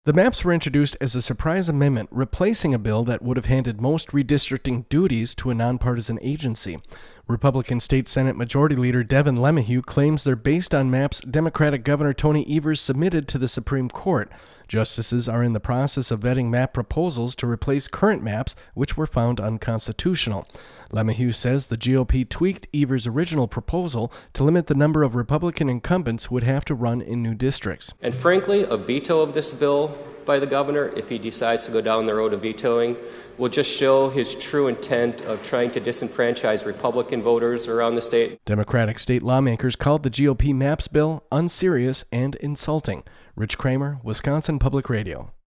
The maps were introduced as a surprise amendment, replacing a bill that would have handed most redistricting duties to a nonpartisan agency. Republican State Senate Majority Leader Devin LeMahieu claims they're based on maps Democratic Governor Tony Evers submitted to the Supreme Court. Justices are in the process of vetting map proposals to replace current maps, which were found unconstitutional. LeMahieu says the GOP tweaked Evers' original proposal to limit the number of Republican incumbents who would have to run in new districts. And frankly, a veto of this bill by the governor, if he decides to go down the road of vetoing, will just show his true intent of trying to disenfranchise Republican voters around the state. Democratic state lawmakers called the GOP maps bill unserious and insulting. Rich Kramer, Wisconsin Public Radio.